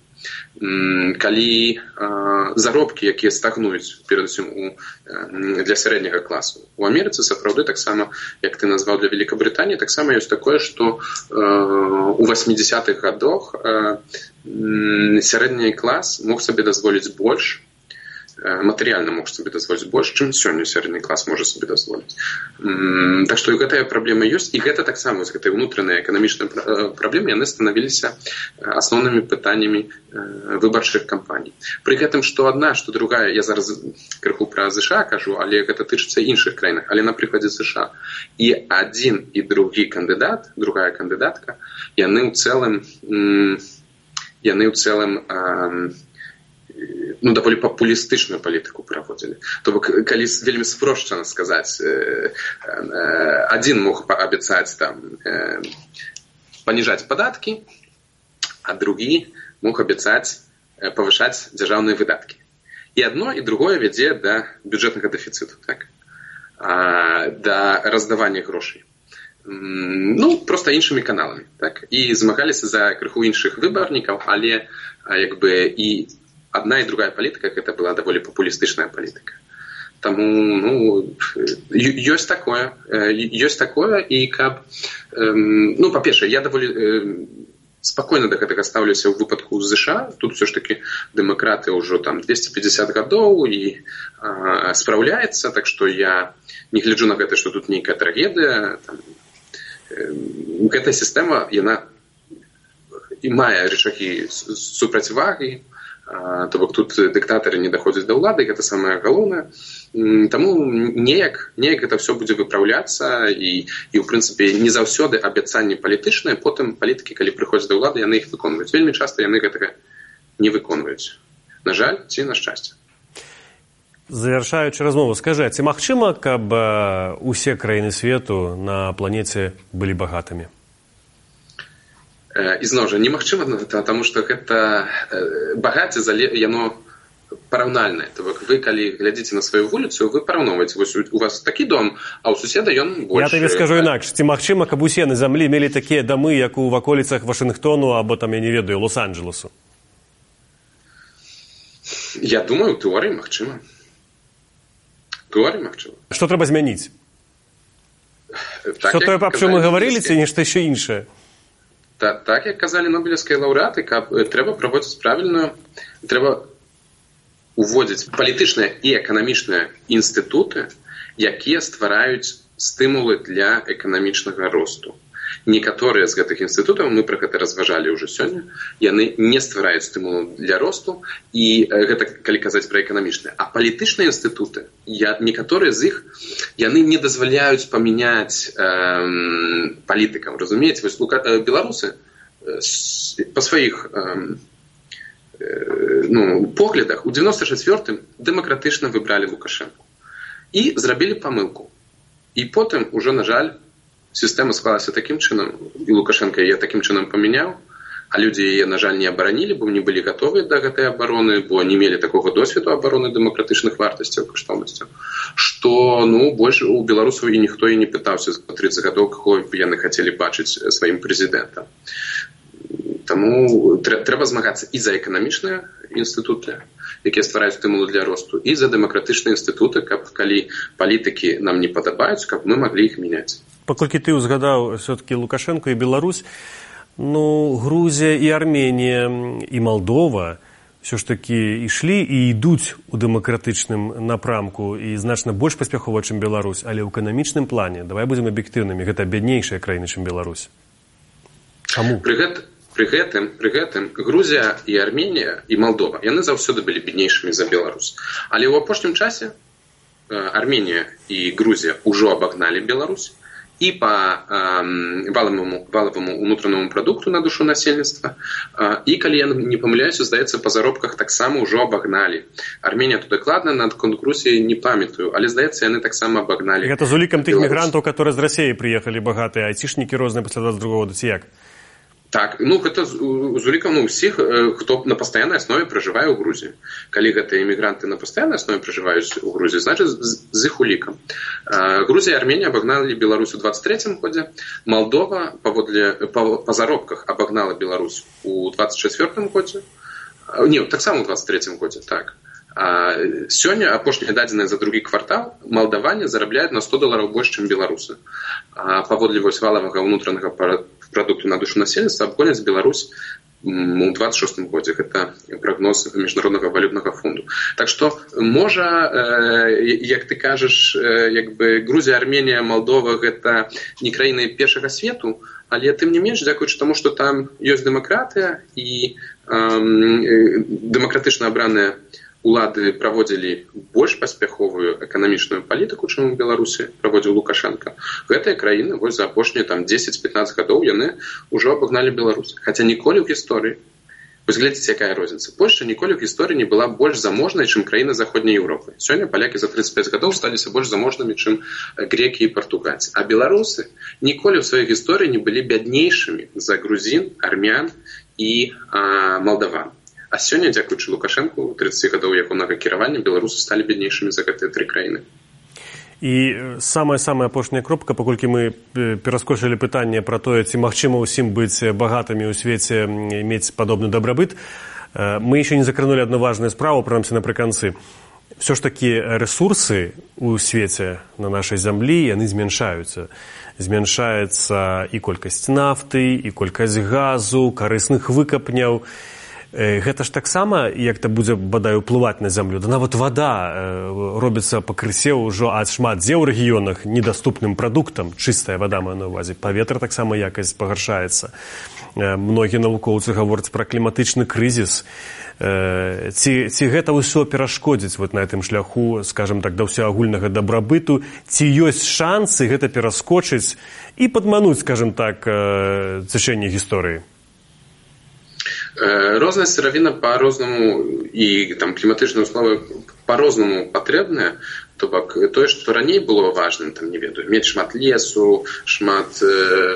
Калі э, заробкі, якія стагнуюць перадусім у, э, для сярэдняга класу. У Амерыцы сапраўды таксама, як ты назваў для Великабрытаніі, таксама ёсць такое, што э, у восьмидесятых гадах э, сярэдні клас мог сабе дазволіць больш, матэрыяльна мог сабе дазволіць больш, чым сёння сярэдні клас можа сабе дазволіць. Так што і гэтая праблема ёсць, і гэта таксама вось гэтыя ўнутраныя эканамічныя праблемы яны станавіліся асноўнымі пытаннямі выбарчых кампаній. Пры гэтым што адна, што другая, я зараз крыху пра ЗША кажу, але гэта тычыцца іншых краінах, але на прыкладзе ЗША і адзін і другі кандыдат, другая кандыдатка, яны ў цэлым яны ў цэлым ну, даволі папулістычную палітыку праводзілі. То бок, калі вельмі спрошчана сказаць, адзін мог паабяцаць там паніжаць падаткі, а другі мог абяцаць павышаць дзяржаўныя выдаткі. І адно, і другое вядзе да бюджэтнага дэфіцыту, так? Да раздавання грошай. Ну, проста іншымі каналамі, так? І змагаліся за крыху іншых выбарнікаў, але як бы і одна і другая палітыка, гэта была даволі папулістычная палітыка. Таму, ну, ёсць такое, ёсць такое, і каб, ну, па-першае, я даволі спакойна да гэтага стаўлюся ў выпадку з ЗША. Тут все ж таки дэмакраты ўжо там двести пятьдесят гадоў і а, спраўляецца, так што я не гляджу на гэта, што тут нейкая трагедыя. Там, э, гэтая сістэма, яна і мае рычагі супрацьвагі, то бок тут дыктатары не даходзяць да ўлады, гэта самае галоўнае. Таму неяк, неяк гэта все будзе выпраўляцца, і, і ў прынцыпе не заўсёды абяцанні палітычныя, потым палітыкі, калі прыходзяць да ўлады, яны іх выконваюць. Вельмі часта яны гэтага не выконваюць. На жаль, ці на шчасце. Завяршаючы размову, скажы, ці магчыма, каб усе краіны свету на планеце былі багатымі? І зноў жа, немагчыма, таму што гэта багацце яно параўнальнае. То бок вы, калі глядзіце на сваю вуліцу, вы параўноўваеце. Вось у вас такі дом, а ў суседа ён больш. Я табе скажу інакш. Ці магчыма, каб усе на зямлі мелі такія дамы, як у ваколіцах Вашынгтону або там, я не ведаю, Лос-Анджелесу? Я думаю, у тэорыі магчыма. Тэорыі магчыма. Што трэба змяніць? Што тое, аб чым мы гаварылі, ці нешта яшчэ іншае? Так, так, як казалі нобелеўскія лаўрэаты, каб трэба праводзіць правільную, трэба уводзіць палітычныя і эканамічныя інстытуты, якія ствараюць стымулы для эканамічнага росту. Некаторыя з гэтых інстытутаў, мы пра гэта разважалі ўжо сёння, яны не ствараюць стымулу для росту, і гэта калі казаць пра эканамічныя. А палітычныя інстытуты, я, некаторыя з іх, яны не дазваляюць памяняць э, палітыкам, разумееце? Вось лука, э, беларусы э, па сваіх э, э, ну, поглядах у девяносто четвёртым дэмакратычна выбралі Лукашэнку і зрабілі памылку. І потым уже, на жаль, сістэма склалася такім чынам, і Лукашенко яе такім чынам памяняў, а людзі яе, на жаль, не абаранілі, бо не былі гатовыя да гэтай абароны, бо не мелі такога досведу абароны дэмакратычных вартасцяў, каштоўнасцяў, што, ну, больш у беларусаў і ніхто і не пытаўся за тридцать гадоў, каго б яны хацелі бачыць сваім прэзідэнтам. Таму трэба змагацца і за эканамічныя інстытуты, якія ствараюць стымулы для росту, і за дэмакратычныя інстытуты, каб калі палітыкі нам не падабаюць, каб мы маглі іх мяняць. Паколькі ты ўзгадаў все-таки Лукашенко і Беларусь, ну, Грузія і Арменія і Малдова все ж таки ішлі і ідуць у дэмакратычным напрамку і значна больш паспяхова, чым Беларусь, але ў эканамічным плане, давай будзем аб'ектыўнымі, гэта бяднейшая краіна, чым Беларусь. Чаму? Пры гэта Пры гэтым, пры гэтым Грузія і Арменія і Малдова, яны заўсёды былі беднейшымі за Беларусь. Але ў апошнім часе Арменія і Грузія ўжо абагналі Беларусь і па э, валаваму, валаваму ўнутранаму прадукту на душу насельніцтва. Э, і калі я не памыляюся, здаецца, па заробках таксама ўжо абагналі. Арменія тут дакладна, надконт Грузіі не памятаю, але, здаецца, яны таксама абагналі. Гэта з улікам тых мігрантаў, которые з Расіі прыехалі багатыя, айцішнікі розныя пасля двадцать другого года, ці як? Так, ну гэта з улікам ну, ўсіх, хто на пастаяннай аснове пражывае ў Грузіі. Калі гэтыя эмігранты на пастаяннай аснове пражываюць у Грузіі, значыць з, з іх улікам. Грузія і Арменія абагналі Беларусь у двадцать третьем годзе, Малдова паводле, па, па заробках абагнала Беларусь у двадцать четвёртым годзе, не, таксама у двадцать третьем годзе, так. А сёння, апошнія дадзеныя за другі квартал, малдаване зарабляюць на сто долараў больш, чым беларусы. А паводле вось валавага ўнутранага прадукту на душу насельніцтва абгоняць Беларусь у двадцать шестым годзе. Гэта прагноз міжнароднага валютнага фонду. Так што можа, як ты кажаш, як бы Грузія, Арменія, Молдова гэта не краіны першага свету, але тым не менш, дзякуючы таму, што там ёсць дэмакратыя і эм, дэмакратычна абраныя улады праводзілі больш паспяховую эканамічную палітыку, чым у Беларусі праводзіў Лукашенко. Гэтыя краіны вось за апошнія там дзесяць-пятнаццаць гадоў яны ўжо абагналі Беларусь. Хаця ніколі ў гісторыі, вось глядзіце, якая розніца. Польшча ніколі ў гісторыі не была больш заможнай, чым краіны Заходняй Еўропы. Сёння палякі за тридцаць пять гадоў сталіся больш заможнымі, чым грекі і партугальцы. А беларусы ніколі ў сваёй гісторыі не былі бяднейшымі за грузін, армян і а, малдаван. А сёння, дзякуючы Лукашэнку, тридцать гадоў ягонага кіравання, беларусы сталі беднейшымі за гэтыя тры краіны. І самая-самая апошняя кропка, паколькі мы пераскочылі пытанне пра тое, ці магчыма ўсім быць багатымі ў свеце, мець падобны дабрабыт, мы яшчэ не закранулі адну важную справу, прынамсі напрыканцы. Все ж такі рэсурсы ў свеце на нашай зямлі, яны змяншаюцца. Змяншаецца і колькасць нафты, і колькасць газу, карысных выкапняў. Гэта ж таксама, як то будзе, бадай, уплываць на зямлю. Да нават вада робіцца пакрысе ўжо ад шмат дзе ў рэгіёнах недаступным прадуктам. Чыстая вада, маю на ўвазе. Паветра таксама якасць пагаршаецца. Многія навукоўцы гавораць пра кліматычны крызіс. Ці, ці гэта ўсё перашкодзіць вот на гэтым шляху, скажем так, да ўсеагульнага дабрабыту? Ці ёсць шансы гэта пераскочыць і падмануць, скажем так, цячэнне гісторыі? Розная сыравіна па-рознаму і там кліматычныя ўсловы па-рознаму патрэбныя. То бок тое, што раней было важным, там не ведаю, мець шмат лесу, шмат э,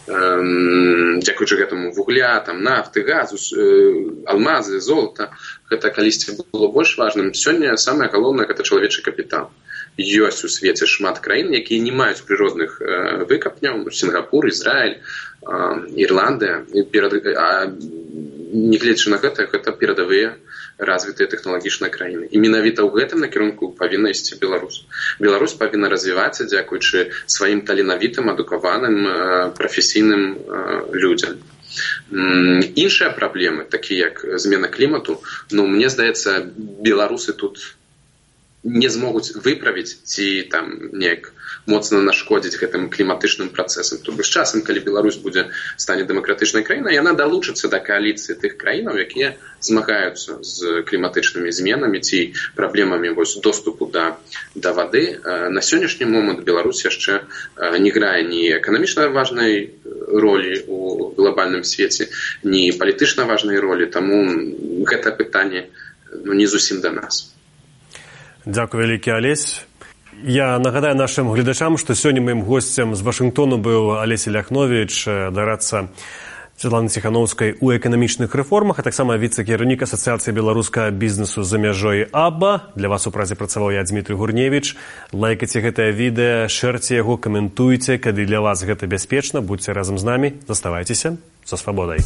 э, дзякуючы гэтаму вугля, там нафты, газу, э, алмазы, золата, гэта калісьці было больш важным. Сёння самае галоўнае гэта чалавечы капітал. Ёсць у свеце шмат краін, якія не маюць прыродных э, выкапняў, Сінгапур, Ізраіль, э, Ірландыя, перад, а нягледзячы на гэта, гэта перадавыя развітыя тэхналагічныя краіны. І менавіта ў гэтым накірунку павінна ісці Беларусь. Беларусь павінна развівацца дзякуючы сваім таленавітым, адукаваным, прафесійным людзям. Іншыя праблемы, такія як змена клімату, ну, мне здаецца, беларусы тут не змогуць выправіць ці там неяк моцна нашкодзіць гэтым кліматычным працэсам. То з часам, калі Беларусь будзе стане дэмакратычнай краінай, яна далучыцца да кааліцыі тых краінаў, якія змагаюцца з кліматычнымі зменамі ці праблемамі вось доступу да, да вады. На сённяшні момант Беларусь яшчэ не грае ні эканамічна важнай ролі у глобальным свеце, ні палітычна важнай ролі, таму гэта пытанне ну, не зусім да нас. Дзякуй вялікі, Алесь. Я нагадаю нашим глядачам, што сёння маім госцем з Вашынгтону быў Алесь Ляхновіч, дарадца Святланы Ціхановскай у эканамічных рэформах, а таксама віцэ-кіраўнік Асацыяцыі беларускага бізнесу за мяжой АБА. Для вас у празе працаваў я, Дмітрый Гурневіч. Лайкайце гэтае відэа, шэрце яго, каментуйце, калі для вас гэта бяспечна. Будьце разам з намі, заставайцеся са свабодай.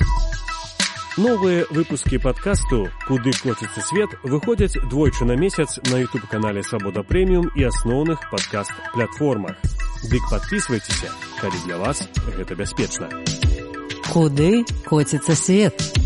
Новые выпуски подкасту «Куды котится свет» выходят двойчы на месяц на YouTube-канале «Свобода Премиум» и основных подкаст-платформах. Дык подписывайтесь, калі для вас гэта бяспечна. Куды котится свет?